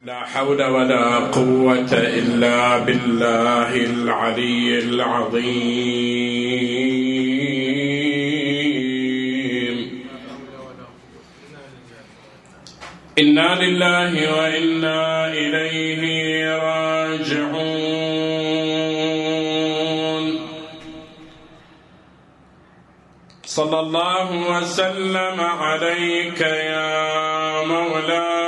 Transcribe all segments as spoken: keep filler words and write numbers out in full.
لا حول ولا قوة إلا بالله العلي العظيم. إنا لله وإنا إليه راجعون. صلى الله وسلم عليك يا مولاي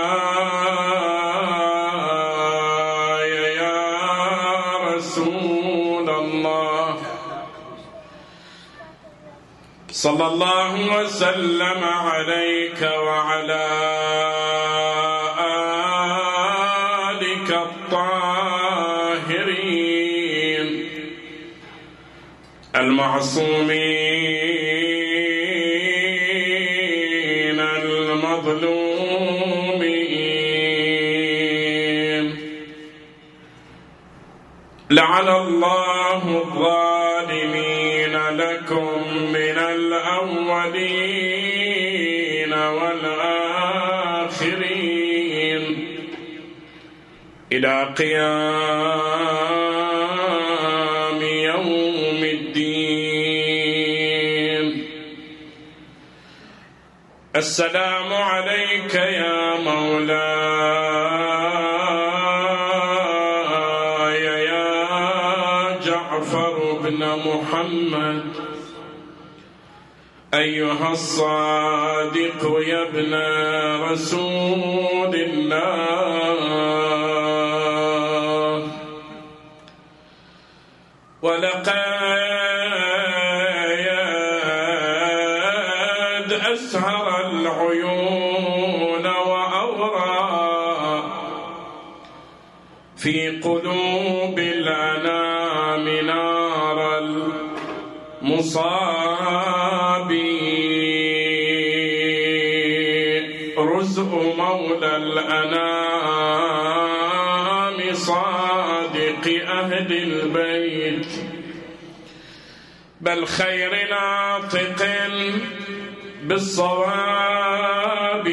صلى الله وسلم عليك وعلى آلك الطاهرين المعصومين المظلومين. لعن الله الظالمين لكم من الأولين والآخرين إلى قيام يوم الدين. السلام عليك يا مولاي يا جعفر بن محمد أيها الصادق يا ابن رسول الله. ولقد أسهر العيون وأورى في قلوب الأنام نار المصاب. رزق مولى الأنام صادق أهل البيت بل خير ناطق بالصواب.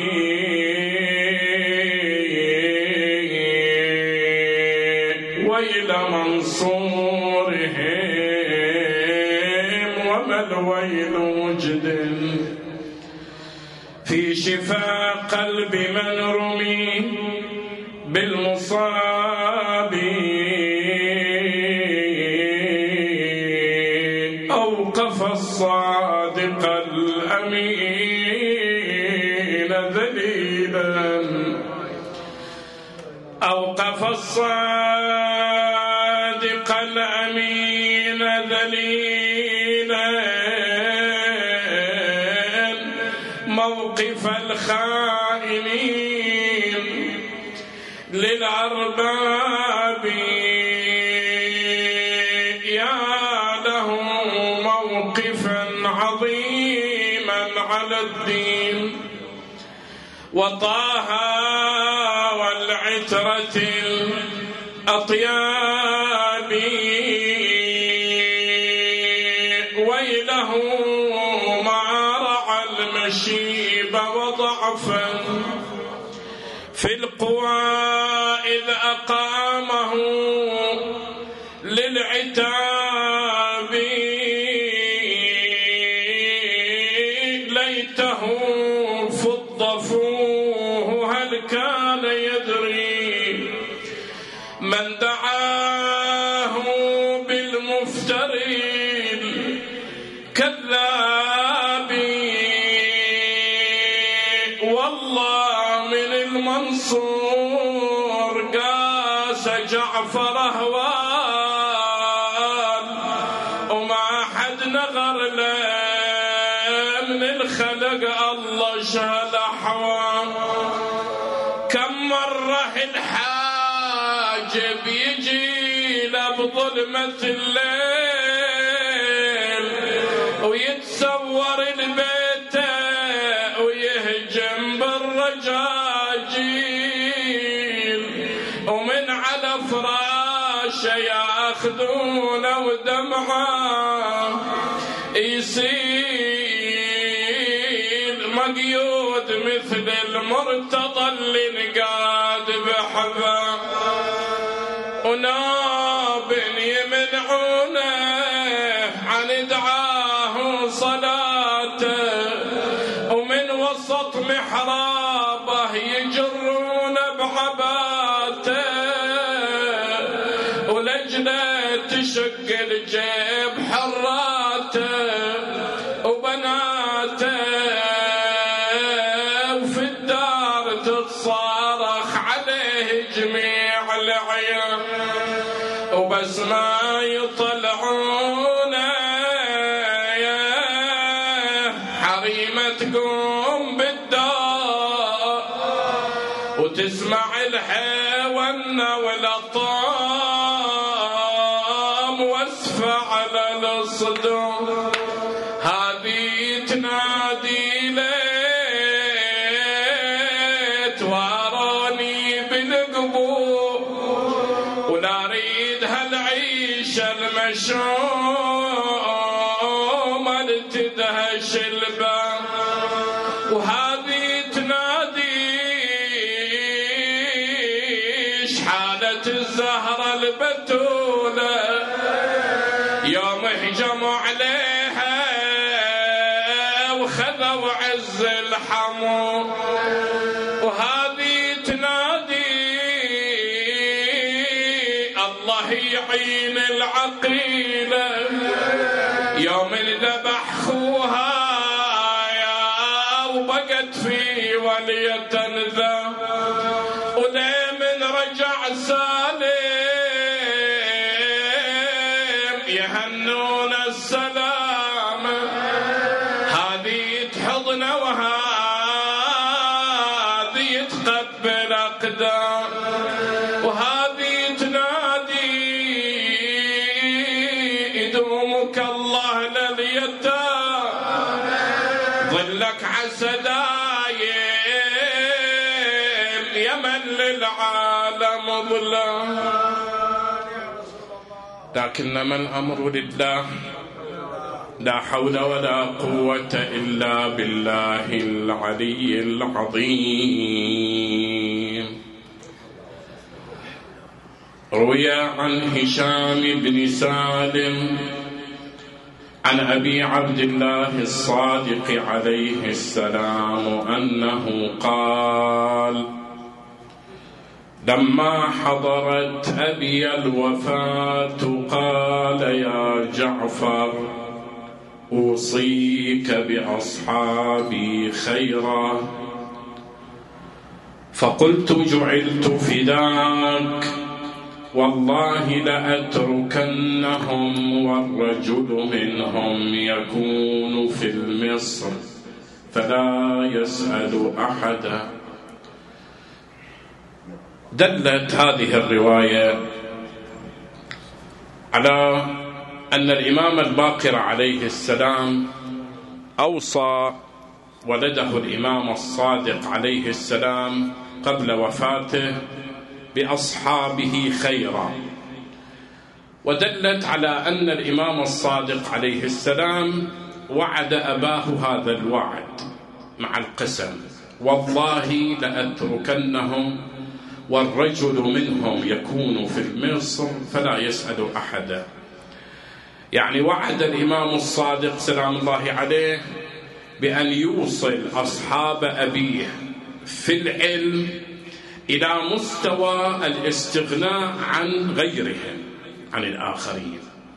ويل منصورهم وما الويل وجد في شفاء قلب من رمي بالمصاب. أوقف الصادق الأمين ذليلا أوقف الصادق الأمين ذليلا موقف الخائنين للأرباب. يا له موقفا عظيما على الدين وطه والعترة الأطياب. ويله ما رعى المشيب وضعفا في القوى إذ أقامه للعتاب. ليته فض فوه هل كان يدري من دعاه بالمفتري الكذاب. والله من المنصور قاس جعفر أهوال وما حد نغر له من الخلق الله شهد أحوال. كم مرة الحاجب يجي له بظلمة الليل ويتصور البيت ويهجم بالرجاجيل ومن على فراشه ياخذونه ودمعه يصير مقيود من مثل المرتضى اللي نقاد بحبه وناب يمنعونه عن دعاه صلاته ومن وسط محرابه يجرون بعباته ولجله تشق الجيب حراته وبناته وفي الدار تتصارخ عليه جميع العيال وبس ما يطلعونه يا حريمة تقوم بالدار وتسمع الحيوان والأطام واسفة على الصدور هذه تنادي ليت واراني بالقبور ولا اريد هالعيشة المشومة لتدهش الباب وهذه تنادي شحالة الزهرة البتولة يوم هجموا عليها وخذوا عز الحمو وهذه تنادي الله يعين العقيلة يوم ذبح خوها يا وبقت في ولية ذا ولمن رجع سالم يهنون السلام هذه تحضن وهذه تقبل أقدام وهذه تنادي يدومك الله لليتام ظلك عسدايم يمن للعالم ظلام لكنما الأمر لله لا حول ولا قوة إلا بالله العلي العظيم. روي عن هشام بن سالم عن أبي عبد الله الصادق عليه السلام أنه قال: لما حضرت أبي الوفاة قال: يا جعفر أوصيك بأصحابي خيرا. فقلت: جعلت فداك، والله لأتركنهم والرجل منهم يكون في مصر فلا يسأل أحدا. دلت هذه الرواية على أن الإمام الباقر عليه السلام أوصى ولده الإمام الصادق عليه السلام قبل وفاته بأصحابه خيرا، ودلت على أن الإمام الصادق عليه السلام وعد أباه هذا الوعد مع القسم: والله لأتركنهم والرجل منهم يكون في مصر فلا يسأل أحدا. يعني وعد الإمام الصادق سلام الله عليه بأن يوصل أصحاب أبيه في العلم إلى مستوى الاستغناء عن غيرهم، عن الآخرين.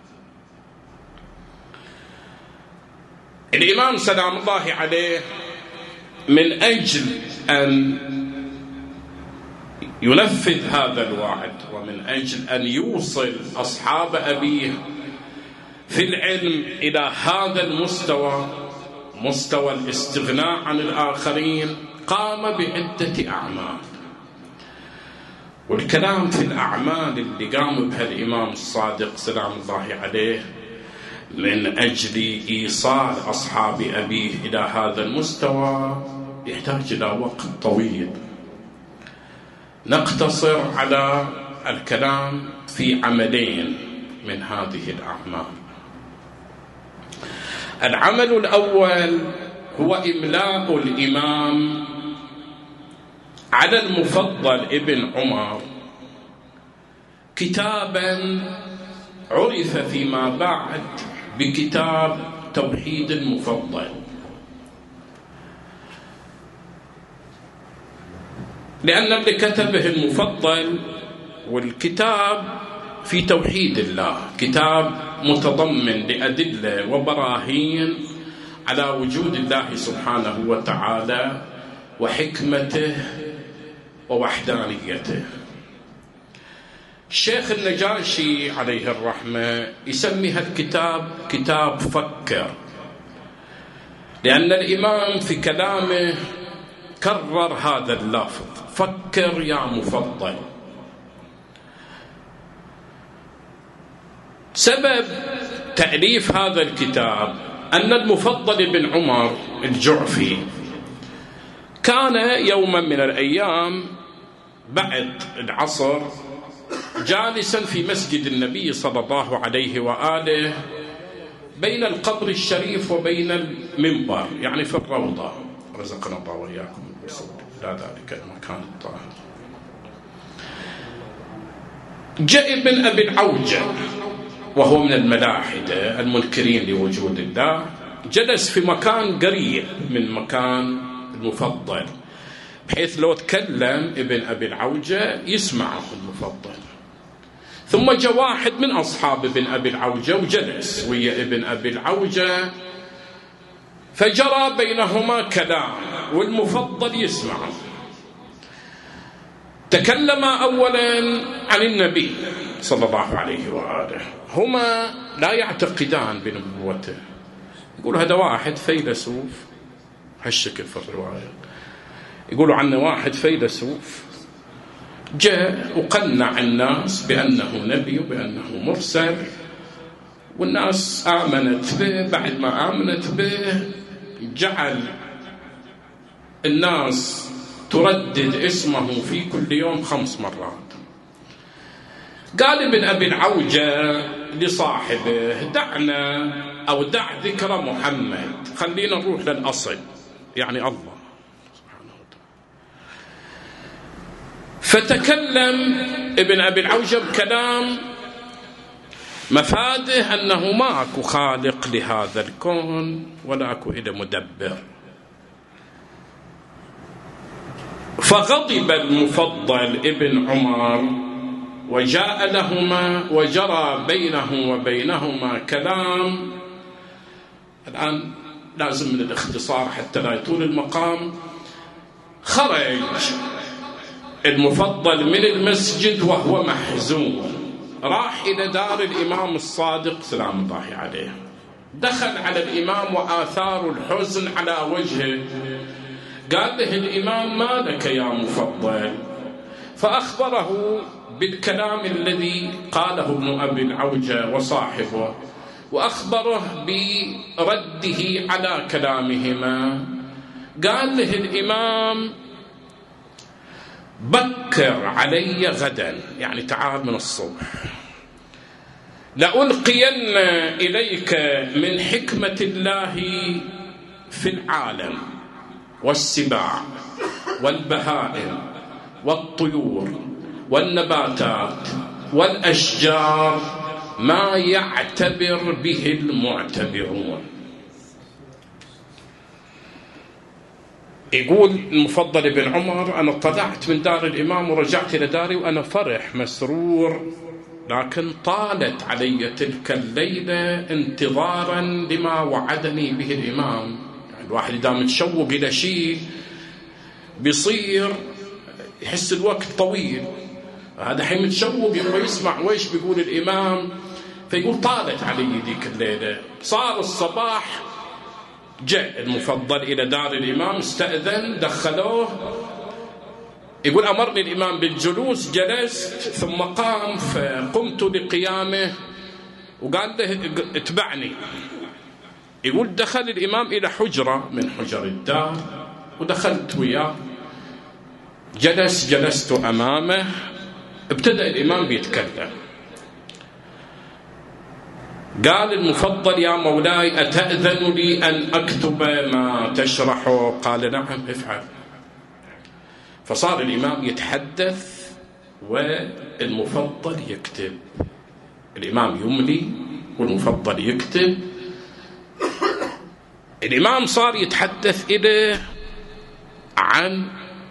الإمام سلام الله عليه من أجل أن ينفذ هذا الوعد ومن أجل أن يوصل أصحاب أبيه في العلم إلى هذا المستوى، مستوى الاستغناء عن الآخرين، قام بعدة أعمال. والكلام في الأعمال اللي قام بها الإمام الصادق سلام الله عليه من أجل إيصال أصحاب أبيه إلى هذا المستوى يحتاج إلى وقت طويل. نقتصر على الكلام في عملين من هذه الأعمال. العمل الأول هو إملاء الإمام على المفضل ابن عمر كتابا عرف فيما بعد بكتاب توحيد المفضل، لأن اللي كتبه المفضل والكتاب في توحيد الله، كتاب متضمن لأدلة وبراهين على وجود الله سبحانه وتعالى وحكمته ووحدانيته. الشيخ النجاشي عليه الرحمة يسمي هالكتاب كتاب فكر، لأن الإمام في كلامه كرر هذا اللفظ، فكر يا مفضل. سبب تأليف هذا الكتاب أن المفضل بن عمر الجعفي كان يوما من الأيام بعد العصر جالسا في مسجد النبي صلى الله عليه وآله بين القبر الشريف وبين المنبر، يعني في الروضة، رزقنا الله وإياكم الوصول إلى ذلك المكان الطاهر. جاء ابن أبي العوجة وهو من الملاحدة المنكرين لوجود الله، جلس في مكان قريب من مكان المفضل بحيث لو تكلم ابن أبي العوجة يسمعه المفضل. ثم جاء واحد من أصحاب ابن أبي العوجة وجلس ويا ابن أبي العوجة، فجرى بينهما كلام والمفضل يسمعه. تكلم أولا عن النبي صلى الله عليه وآله، هما لا يعتقدان بنبوته، يقول هذا واحد فيلسوف، هالشكل في الرواية يقولوا عنه واحد فيلسوف جاء وقنع الناس بأنه نبي وبأنه مرسل، والناس آمنت به. بعد ما آمنت به جعل الناس تردد اسمه في كل يوم خمس مرات. قال ابن أبي العوجة لصاحبه دعنا أو دع ذكر محمد، خلينا نروح للأصل، يعني الله سبحانه وتعالى. فتكلم ابن أبي العوجة بكلام مفاده أنه ماكو خالق لهذا الكون ولا أكو إله مدبر. فغضب المفضل ابن عمر وجاء لهما وجرى بينه وبينهما كلام. الآن لازم من الاختصار حتى لا يطول المقام. خرج المفضل من المسجد وهو محزون، راح إلى دار الإمام الصادق سلام الله عليه، دخل على الإمام وآثار الحزن على وجهه. قال له الإمام ما لك يا مفضل؟ فأخبره بالكلام الذي قاله ابن أبي العوجة وصاحبه، وأخبره برده على كلامهما. قال له الإمام بكر علي غدا، يعني تعال من الصبح، لألقين إليك من حكمة الله في العالم والسباع والبهائم والطيور والنباتات والأشجار ما يعتبر به المعتبرون. يقول المفضل بن عمر أنا طلعت من دار الإمام ورجعت إلى داري وأنا فرح مسرور، لكن طالت علي تلك الليلة انتظارا لما وعدني به الإمام. يعني الواحد إذا متشوق إلى شيء بيصير يحس الوقت طويل، هذا حين متشوق يبغى يسمع ويش بيقول الإمام، فيقول طالت علي ذيك الليلة. صار الصباح، جاء المفضل إلى دار الإمام، استأذن، دخلوه. يقول أمرني الإمام بالجلوس، جلست، ثم قام فقمت لقيامه وقال له اتبعني. يقول دخل الإمام إلى حجرة من حجر الدار ودخلت وياه، جلس جلست أمامه، ابتدأ الإمام بيتكلم. قال المفضل يا مولاي أتأذن لي أن أكتب ما تشرحه؟ قال نعم افعل. فصار الإمام يتحدث والمفضل يكتب. الإمام يملي والمفضل يكتب. الإمام صار يتحدث إليه عن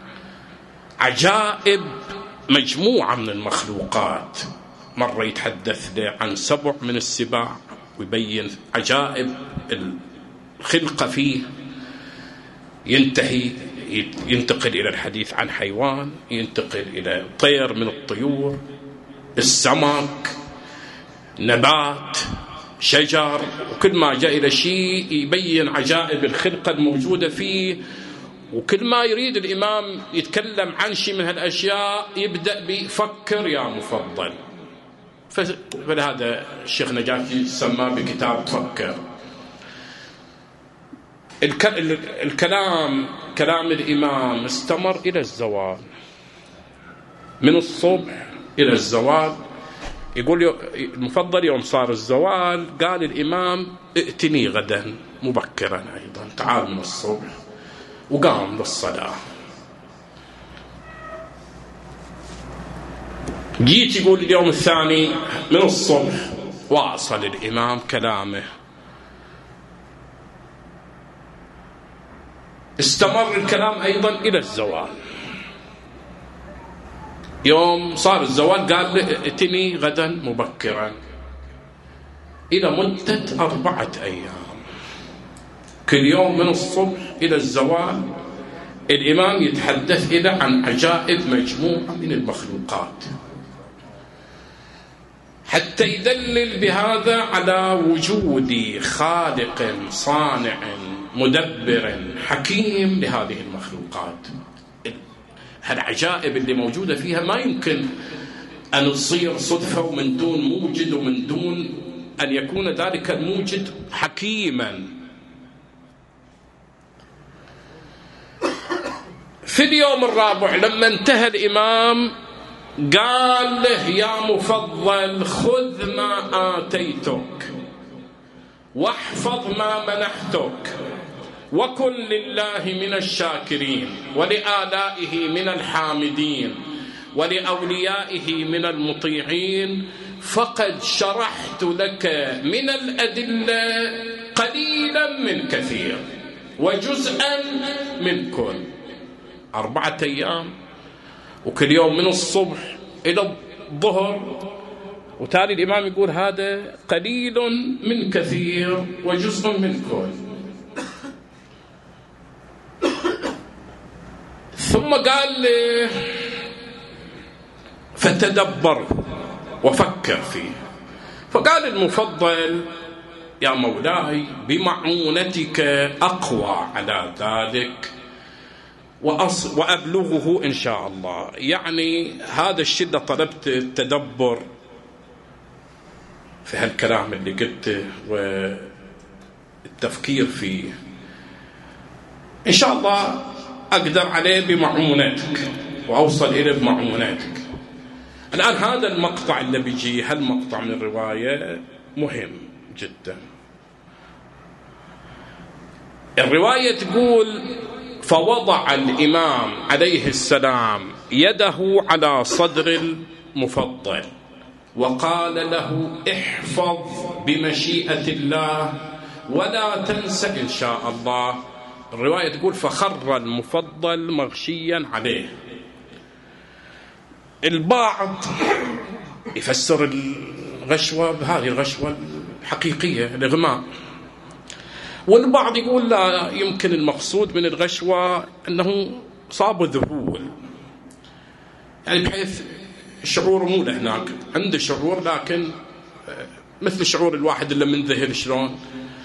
عجائب مجموعة من المخلوقات. مرة يتحدث له عن سبع من السباع ويبين عجائب الخلقة فيه، ينتهي ينتقل إلى الحديث عن حيوان، ينتقل إلى طير من الطيور، السمك، نبات، شجر، وكل ما جاء إلى شيء يبين عجائب الخلقة الموجودة فيه. وكل ما يريد الإمام يتكلم عن شيء من هالأشياء يبدأ بفكر يا مفضل. فلهذا الشيخ نجاشي سماه بكتاب فكر. الكلام كلام الإمام استمر إلى الزوال، من الصبح إلى الزوال. يقول المفضل يوم صار الزوال قال الإمام ائتني غدا مبكرا أيضا، تعال من الصبح، وقام للصلاة. جيت يقول اليوم الثاني من الصبح واصل الإمام كلامه، استمر الكلام أيضا إلى الزوال. يوم صار الزوال قال ائتني غدا مبكرا، إلى مدة أربعة أيام. كل يوم من الصبح إلى الزوال الإمام يتحدث إلى عن عجائب مجموعة من المخلوقات، حتى يدلل بهذا على وجود خالق صانع مدبر حكيم لهذه المخلوقات. هالعجائب اللي موجودة فيها ما يمكن أن تصير صدفة ومن دون موجد، ومن دون أن يكون ذلك الموجد حكيما. في اليوم الرابع لما انتهى الإمام قال له يا مفضل خذ ما آتيتك واحفظ ما منحتك، وكن لله من الشاكرين، ولآلائه من الحامدين، ولأوليائه من المطيعين، فقد شرحت لك من الأدلة قليلا من كثير وجزءا من كل. أربعة أيام، وكل يوم من الصبح إلى الظهر، وتالي الإمام يقول هذا قليل من كثير وجزء من كل. ثم قال لي فتدبر وفكر فيه. فقال المفضل يا مولاي بمعونتك أقوى على ذلك وأبلغه إن شاء الله. يعني هذا الشيء اللي طلبت التدبر في هالكلام اللي قلته والتفكير فيه، إن شاء الله أقدر عليه بمعونتك وأوصل إليه بمعونتك. الآن هذا المقطع اللي بيجي، هالمقطع من الرواية مهم جدا. الرواية تقول فوضع الإمام عليه السلام يده على صدر المفضل وقال له احفظ بمشيئة الله ولا تنسى إن شاء الله. الرواية تقول فخر المفضل مغشيا عليه. البعض يفسر الغشوة بهذه الغشوة الحقيقية الإغماء، والبعض يقول لا، يمكن المقصود من الغشوة أنه صاب ذهول، يعني بحيث الشعور مو لهناك، عنده شعور لكن مثل شعور الواحد اللي منذهل شلون.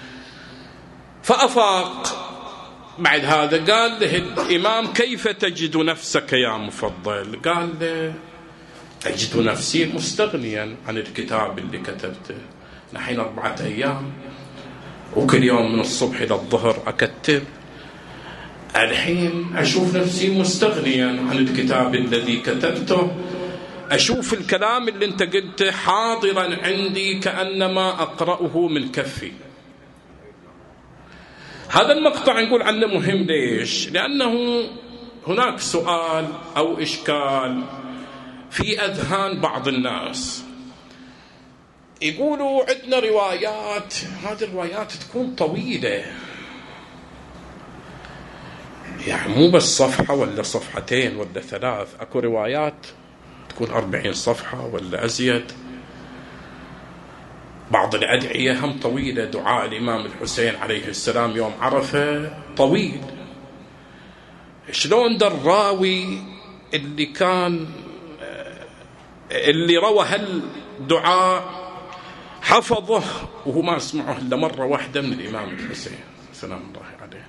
فأفاق. بعد هذا قال له الإمام كيف تجد نفسك يا مفضل؟ قال له أجد نفسي مستغنيا عن الكتاب اللي كتبته، نحن أربعة أيام وكل يوم من الصبح إلى الظهر أكتب، الحين أشوف نفسي مستغنيا عن الكتاب الذي كتبته، أشوف الكلام اللي أنت قلته حاضرا عندي كأنما أقرأه من كفي. هذا المقطع نقول عنه مهم. ليش؟ لأنه هناك سؤال أو إشكال في أذهان بعض الناس، يقولوا عندنا روايات، هذه الروايات تكون طويلة، يعني مو بس صفحة ولا صفحتين ولا ثلاث، أكو روايات تكون أربعين صفحة ولا أزيد. بعض الأدعية هم طويلة، دعاء الإمام الحسين عليه السلام يوم عرفة طويل. شلون ده الراوي اللي كان اللي روى هالدعاء حفظه وهو ما سمعه إلا مرة واحدة من الإمام الحسين سلام الله عليه؟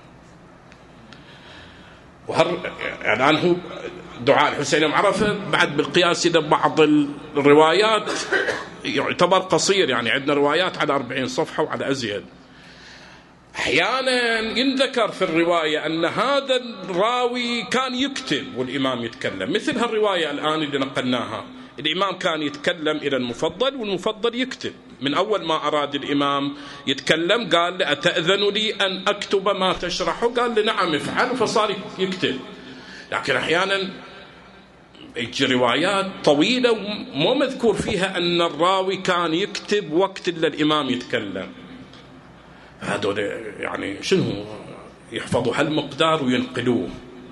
وهر يعني عنه دعاء الحسين يوم عرفة بعد بالقياس إلى بعض الروايات يعتبر قصير، يعني عندنا روايات على أربعين صفحة وعلى أزيد. أحيانا ينذكر في الرواية أن هذا الراوي كان يكتب والإمام يتكلم، مثل هالرواية الآن اللي نقلناها، الإمام كان يتكلم إلى المفضل والمفضل يكتب. من أول ما أراد الإمام يتكلم قال له أتأذن لي أن أكتب ما تشرحه؟ قال له نعم افعل، فصار يكتب. لكن أحيانا يجي روايات طويلة ومو مذكور فيها أن الراوي كان يكتب وقت إلا الإمام يتكلم. هذول يعني شنو يحفظوا هالمقدار وينقلوه؟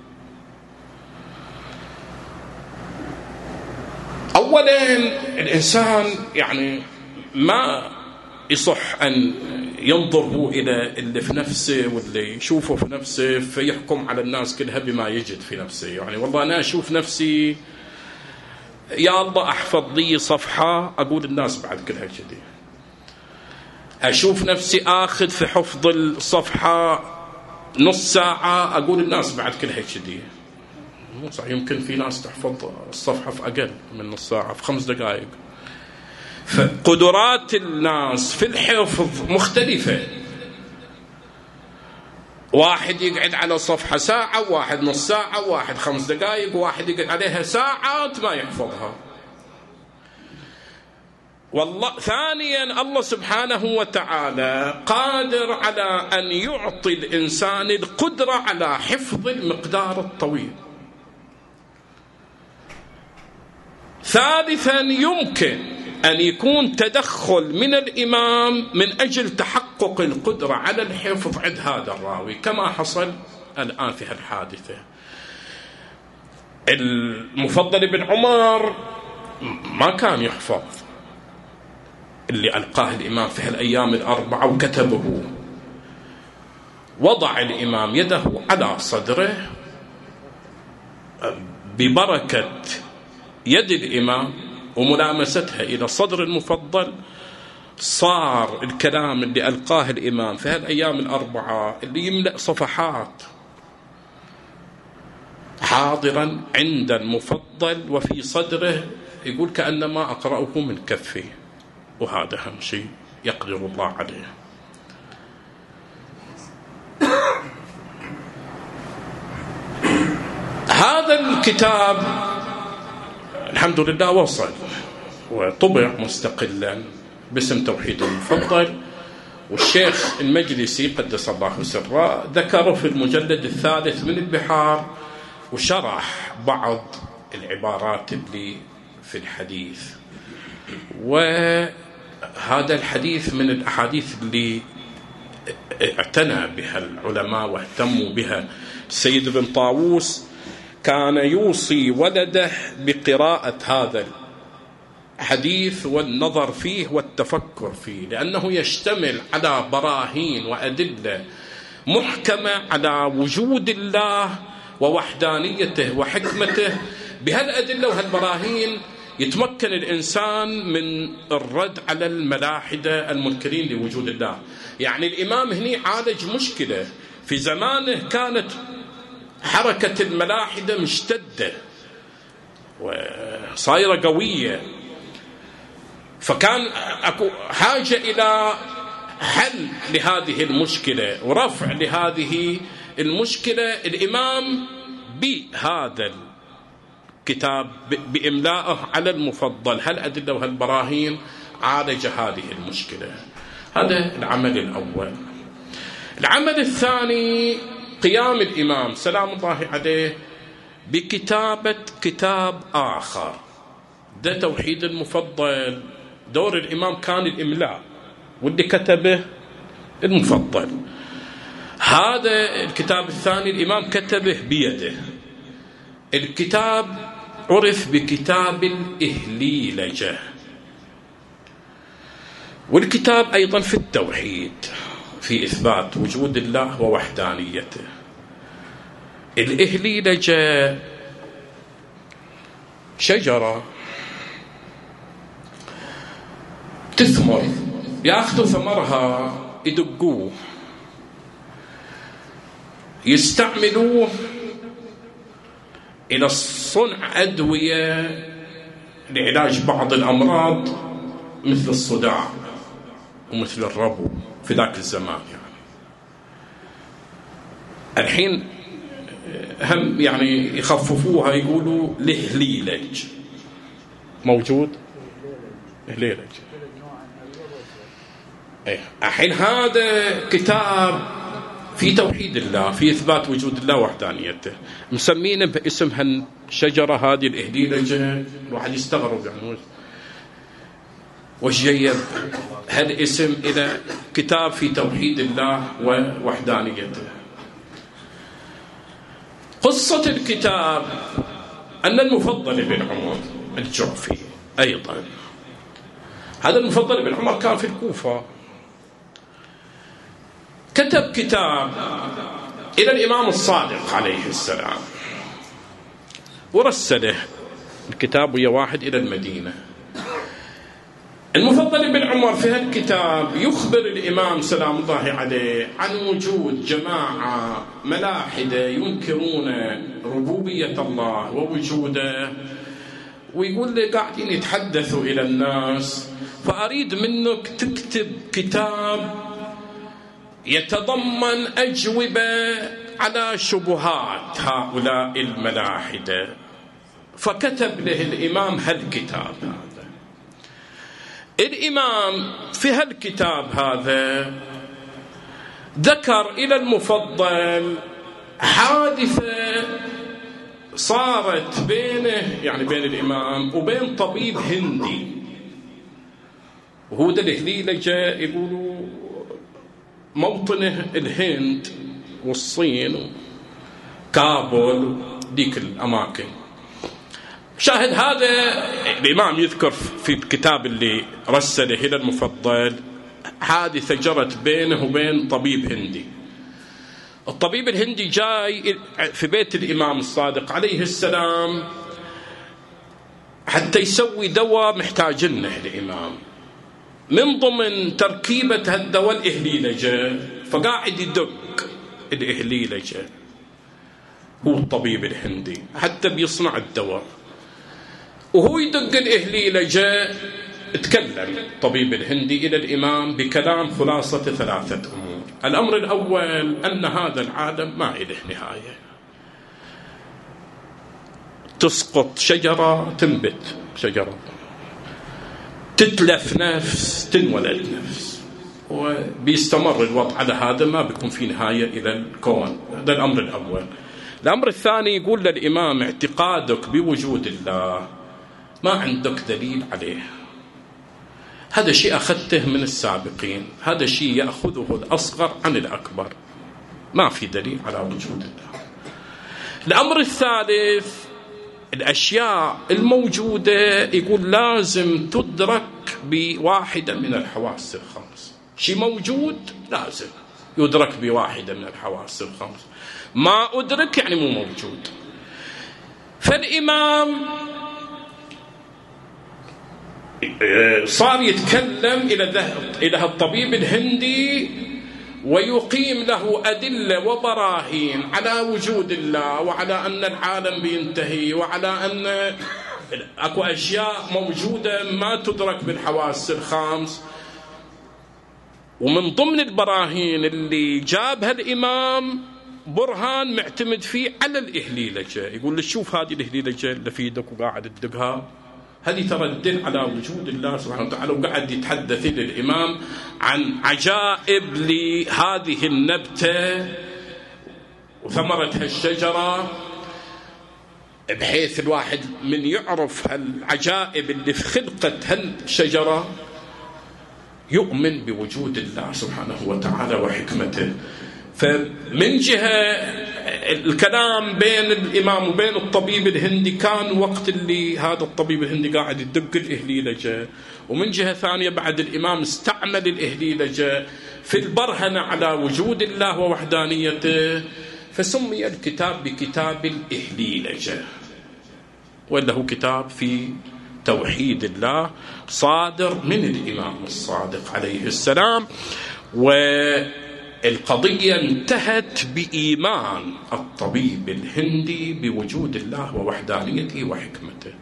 أولا الإنسان يعني ما يصح أن ينظر هو إلى اللي في نفسه واللي يشوفه في نفسه فيحكم على الناس كلها بما يجد في نفسه. يعني والله أنا أشوف نفسي يا الله أحفظ لي صفحة أقول الناس بعد كلها كذي، أشوف نفسي آخذ في حفظ الصفحة نص ساعة أقول الناس بعد كلها كذي. مو صح، يمكن في ناس تحفظ الصفحة في أقل من نص ساعة، في خمس دقائق. فقدرات الناس في الحفظ مختلفة، واحد يقعد على صفحة ساعة، واحد نص ساعة، واحد خمس دقائق، واحد يقعد عليها ساعات ما يحفظها. والله ثانيا الله سبحانه وتعالى قادر على أن يعطي الإنسان القدرة على حفظ المقدار الطويل. ثالثا يمكن أن يكون تدخل من الإمام من أجل تحقق القدرة على الحفظ عند هذا الراوي، كما حصل الآن في الحادثة. المفضل بن عمر ما كان يحفظ اللي ألقاه الإمام في هالأيام الأربعة وكتبه. وضع الإمام يده على صدره، ببركة يد الإمام وملامستها إلى صدر المفضل صار الكلام اللي ألقاه الإمام في هالأيام الأربعة اللي يملأ صفحات حاضرا عند المفضل وفي صدره، يقول كأنما أقرأه من كفي. وهذا أهم شيء يقدر الله عليه. هذا الكتاب الحمد لله وصل وطبع مستقلا باسم توحيد المفضل، والشيخ المجلسي قدس الله سره ذكره في المجلد الثالث من البحار، وشرح بعض العبارات اللي في الحديث. وهذا الحديث من الأحاديث اللي اعتنى بها العلماء واهتموا بها. السيد بن طاووس كان يوصي ولده بقراءة هذا الحديث والنظر فيه والتفكر فيه، لأنه يشتمل على براهين وأدلة محكمة على وجود الله ووحدانيته وحكمته. بهالأدلة وهالبراهين يتمكن الإنسان من الرد على الملاحدة المنكرين لوجود الله. يعني الإمام هني عالج مشكلة في زمانه كانت حركة الملاحدة مشتدة وصايرة قوية، فكان أكو حاجة إلى حل لهذه المشكلة ورفع لهذه المشكلة. الإمام بهذا الكتاب بإملائه على المفضل هالأدلة وهالبراهين عالج هذه المشكلة. هذا العمل الأول. العمل الثاني قيام الإمام سلام الله عليه بكتابة كتاب آخر. ده توحيد المفضل. دور الإمام كان الإملاء، واللي كتبه المفضل. هذا الكتاب الثاني الإمام كتبه بيده. الكتاب عرف بكتاب الإهليلجة، والكتاب أيضا في التوحيد، في إثبات وجود الله ووحدانيته. الإهليلجة شجرة تثمر، يأخذوا ثمرها يدقوه، يستعملوه إلى صنع أدوية لعلاج بعض الأمراض مثل الصداع ومثل الربو في ذاك الزمان. يعني الحين هم يعني يخففوها، يقولوا الإهليلج. موجود إهليلج. ايه الحين هذا كتاب في توحيد الله، في إثبات وجود الله وحدانيته، مسمينه باسم هالشجرة هذه الإهليلجة. الواحد يستغرب يعني وش جيب هالاسم إلى كتاب في توحيد الله ووحدانيته. قصة الكتاب أن المفضل بن عمر الجعفي أيضا، هذا المفضل بن عمر كان في الكوفة، كتب كتاب إلى الإمام الصادق عليه السلام ورسله الكتاب ويا واحد إلى المدينة. المفضل بن عمر في هالكتاب يخبر الإمام سلام الله عليه عن وجود جماعة ملاحدة ينكرون ربوبية الله ووجوده، ويقول لي قاعدين يتحدثوا إلى الناس، فأريد منك تكتب كتاب يتضمن أجوبة على شبهات هؤلاء الملاحدة. فكتب له الإمام هالكتاب هذا. الإمام في هالكتاب هذا ذكر إلى المفضل حادثة صارت بينه، يعني بين الإمام وبين طبيب هندي، وهو ده الإهليلجة يقولوا موطنه الهند والصين وكابول ديك الأماكن. شاهد هذا الإمام يذكر في الكتاب اللي رسله إلى المفضل حادثة جرت بينه وبين طبيب هندي. الطبيب الهندي جاي في بيت الإمام الصادق عليه السلام حتى يسوي دواء محتاجنه الإمام، من ضمن تركيبة هالدواء الإهليلجة، فقاعد يدق الإهليلجة هو الطبيب الهندي حتى بيصنع الدواء، وهو يدق الإهليلجة تكلم الطبيب الهندي إلى الإمام بكلام خلاصة ثلاثة أمور. الأمر الأول أن هذا العالم ما إله نهاية، تسقط شجرة تنبت شجرة، تتلف نفس تنولد نفس، وبيستمر الوضع على هذا، ما بيكون في نهاية إلى الكون. هذا الأمر الأول. الأمر الثاني يقول للإمام اعتقادك بوجود الله ما عندك دليل عليه، هذا شيء أخذته من السابقين، هذا شيء يأخذه الأصغر عن الأكبر، ما في دليل على وجود الله. الأمر الثالث الأشياء الموجودة يقول لازم تدرك بواحدة من الحواس الخمس، شيء موجود لازم يدرك بواحدة من الحواس الخمس، ما أدرك يعني مو موجود. فالإمام صار يتكلم إلى إلى الطبيب الهندي ويقيم له أدلة وبراهين على وجود الله، وعلى أن العالم بينتهي، وعلى أن أكو أشياء موجودة ما تدرك بالحواس الخمس. ومن ضمن البراهين اللي جابها الإمام برهان معتمد فيه على الإهليلجة، يقول له شوف هذه الإهليلجة اللي في يدك وقاعد تدقها، هذه ترى تدل على وجود الله سبحانه وتعالى. وقعد يتحدث للإمام عن عجائب لهذه النبتة وثمرة هالشجرة، بحيث الواحد من يعرف هالعجائب اللي في خلقة هالشجرة يؤمن بوجود الله سبحانه وتعالى وحكمته. فمن جهة الكلام بين الإمام وبين الطبيب الهندي كان وقت اللي هذا الطبيب الهندي قاعد يدق الإهليلجة، ومن جهة ثانية بعد الإمام استعمل الإهليلجة في البرهنة على وجود الله ووحدانيته، فسمي الكتاب بكتاب الإهليلجة، وإلا هو كتاب في توحيد الله صادر من الإمام الصادق عليه السلام. والقضية انتهت بإيمان الطبيب الهندي بوجود الله ووحدانيته وحكمته.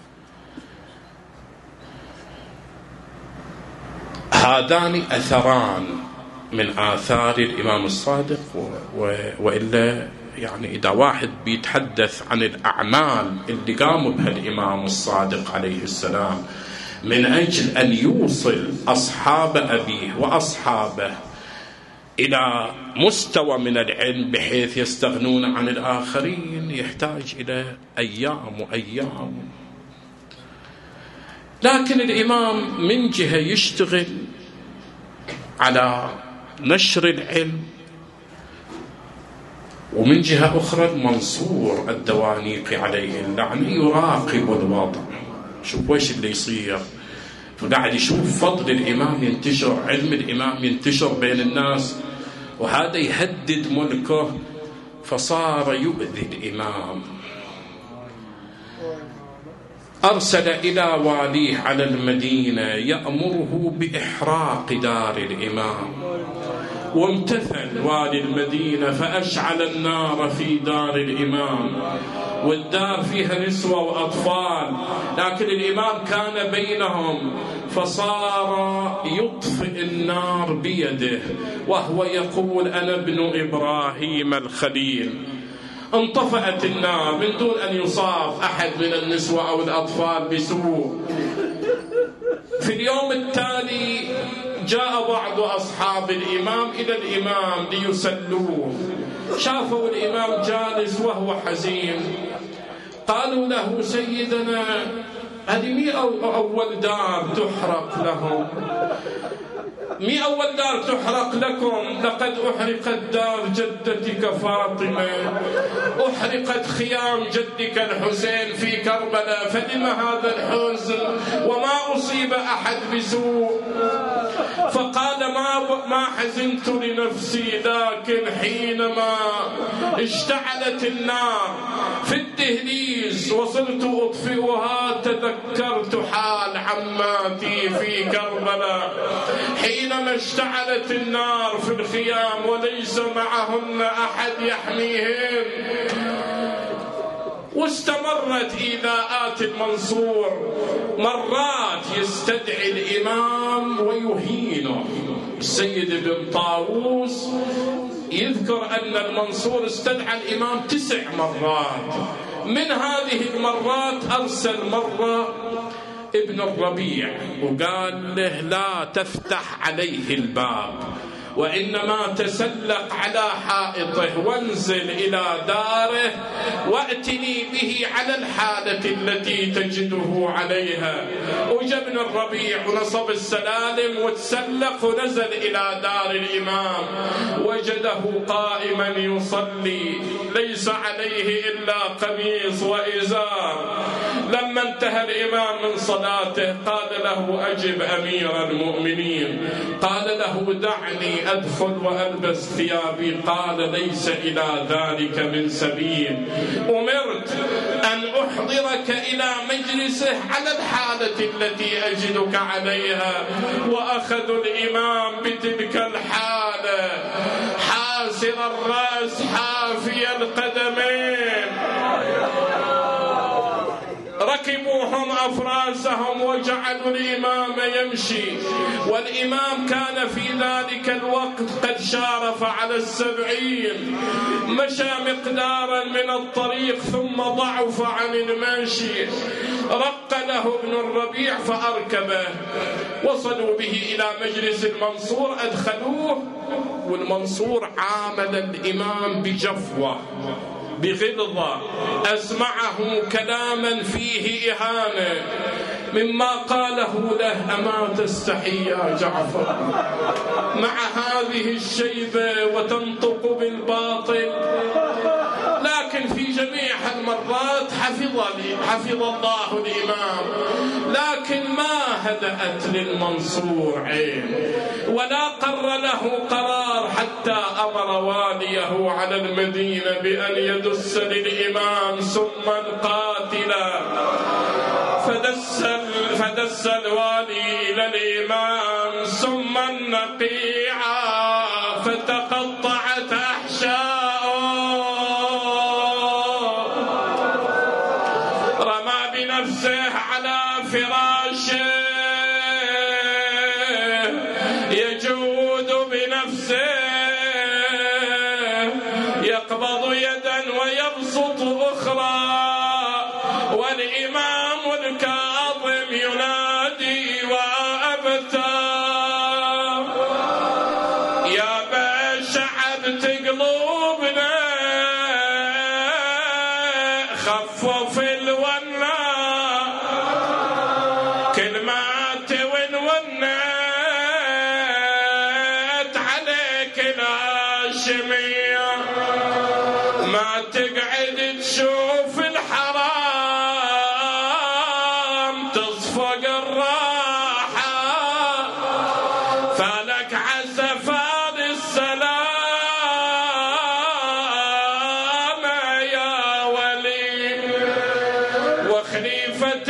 هذان أثران من آثار الإمام الصادق، وإلا يعني إذا واحد بيتحدث عن الأعمال اللي قاموا بها الإمام الصادق عليه السلام من أجل أن يوصل أصحاب أبيه وأصحابه إلى مستوى من العلم بحيث يستغنون عن الآخرين، يحتاج إلى أيام وأيام. لكن الإمام من جهة يشتغل على نشر العلم، ومن جهة أخرى المنصور الدوانيقي عليه اللعنة يراقب الوضع، شوف ويش اللي يصير، فقاعد يشوف فضل الإمام ينتشر، علم الإمام ينتشر بين الناس، وهذا يهدد ملكه، فصار يؤذي الإمام. أرسل إلى واليه على المدينة يأمره بإحراق دار الإمام، وامتثل والي المدينة فأشعل النار في دار الإمام، والدار فيها نسوة وأطفال، لكن الإمام كان بينهم، فصار يطفئ النار بيده وهو يقول أنا ابن إبراهيم الخليل. انطفأت النار من دون أن يصاب أحد من النسوة أو الأطفال بسوء. في اليوم التالي جاء بعض أصحاب الإمام إلى الإمام ليسلوه، شافوا الإمام جالس وهو حزين، قالوا له سيدنا هذه مي أول دار تحرق لهم، مي أول دار تحرق لكم، لقد أحرقت دار جدتك فاطمة، أحرقت خيام جدك الحسين في كربلاء، فلم هذا الحزن وما أصيب أحد بسوء. فقال ما ما حزنت لنفسي، لكن حينما اشتعلت النار في الدهليز وصلت أطفئها تذكرت حال عماتي في كربلاء حينما اشتعلت النار في الخيام وليس معهن أحد يحميهن. واستمرت إيذاءات المنصور، مرات يستدعي الإمام ويهينه. السيد ابن طاووس يذكر أن المنصور استدعى الإمام تسع مرات، من هذه المرات أرسل مرة ابن الربيع وقال له لا تفتح عليه الباب، وإنما تسلق على حائطه وانزل إلى داره وأتني به على الحالة التي تجده عليها. وجاء ابن الربيع ونصب السلالم وتسلق ونزل إلى دار الإمام، وجده قائما يصلي ليس عليه إلا قميص وإزار. لما انتهى الإمام من صلاته قال له أجب أمير المؤمنين، قال له دعني أدخل وألبس ثيابي، قال ليس إلى ذلك من سبيل، أمرت أن أحضرك إلى مجلسه على الحالة التي أجدك عليها. وأخذ الإمام بتلك الحالة حاسر الرأس حافي القدمين، ركبوهم أفراسهم وجعلوا الإمام يمشي، والإمام كان في ذلك الوقت قد شارف على السبعين، مشى مقدارا من الطريق ثم ضعف عن المشي. رق له ابن الربيع فأركبه، وصلوا به إلى مجلس المنصور، أدخلوه، والمنصور عامل الإمام بجفوة بغلظة، أسمعه كلاما فيه إهانة، مما قاله له: أما تستحي يا جعفر مع هذه الشيبة وتنطق بالباطل؟ لكن في جميع المرات حفظ حفظ الله الإمام، لكن ما هدأت للمنصور عين ولا قر له قرار، حتى أمر واليه على المدينة بأن يدس للإمام ثم القاتل، فدس فدس الوالي إلى الإمام ثم النقيع فتقطعت أحشاؤه، رمى بنفسه على فراشه يجود بنفسه، يقبض يدا ويبسط أخرى، والإمام الكاظم ينادي وأبتى: يا بشعب قلوبنا خفف الونا، كل ما تونونت عليك الهاشمية، ما تقعد تشوف الحرام تصفق الراحة، فلك عسفان السلام يا ولي، وخليفة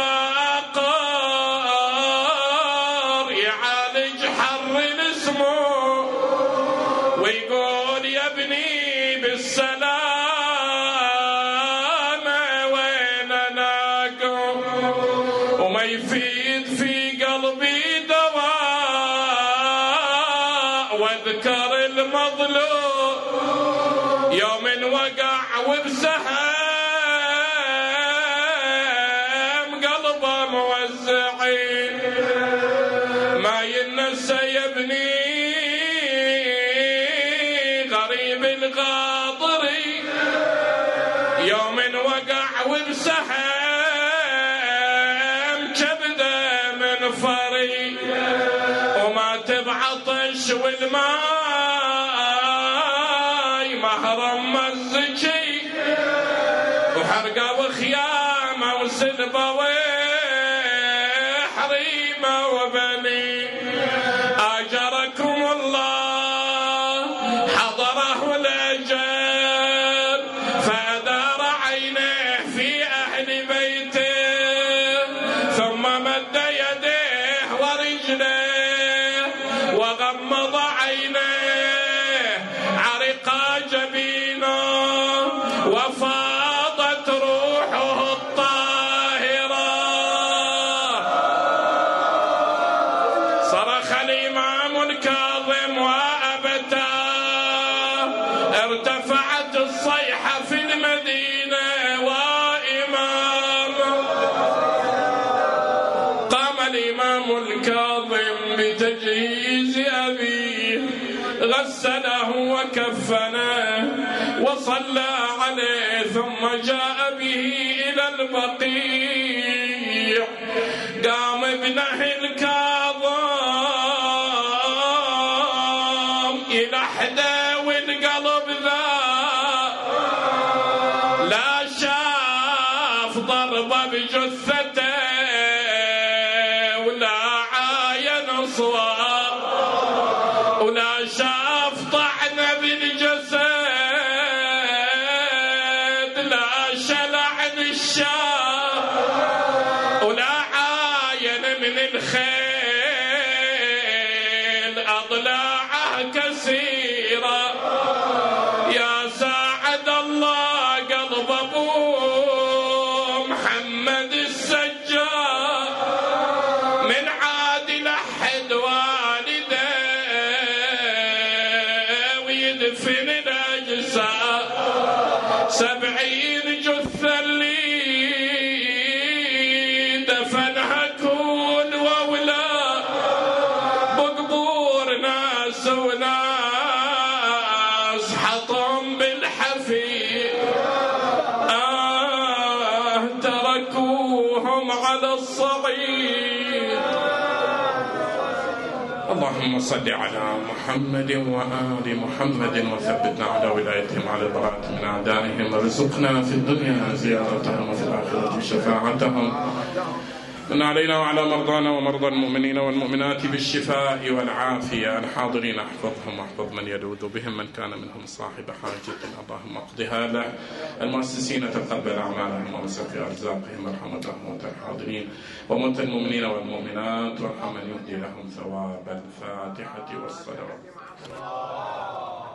الباقر يعالج حر الاسمه ويقول: يا ابني بالسلام وين الاقوا، وما يفيد في قلبي دواء، واذكر المظلوم يوم وقع وبسهم قلبه موزعين، ما ينسى يا ابني غريب الغاضري يوم وقع وبسهم كبده من فري، ومات بعطش والماي محرم الزكي، وحرقه وخيامه وسلبه وحريمه وبني. أجركم الله حضره الأجل فأدار عينه في أهل بيته، ثم مد يديه ورجليه وغمض عينيه، عرق جبينه وفاضت روحه الطاهرة. صرخ الإمام الكاظم وأبتى، ارتفعت الصيحة في المدينة وإمام. قام الإمام الكاظم بتجهيز أبيه، غسله وكفنه وصلى عليه، ثم جاء به إلى البقيع. قام ابنه الكاظم يلحده والقلب ذا، لا شاف ضربه بجثته ولا عاين صواب، ولا شاف طعنه بالجسد، لا شلع الشاف، ولا عاين من الخيل أضلاعه كثيرة. يا ساعد الله قلب أبو محمد السجاد، من عاد لحد والده ويدفن الأجساد، سبعين جثة اللي دفنها كل وولاد، بقبور ناس وناس حطم بالحفير. اللهم صل على محمد وآل محمد وثبتنا على ولايتهم على البراءة من أعدائهم، وارزقنا في الدنيا زيارتهم وفي الآخرة شفاعتهم. من علينا وعلى مرضانا ومرضى المؤمنين والمؤمنات بالشفاء والعافية. الحاضرين احفظهم واحفظ من يلوذ بهم، من كان منهم صاحب حاجة اللهم اقضها له. المؤسسين تقبل أعمالهم ومسك أرزاقهم، وارحم موتى الحاضرين وموتى المؤمنين والمؤمنات، وارحم من يهدي لهم ثواب الفاتحة والصلوات.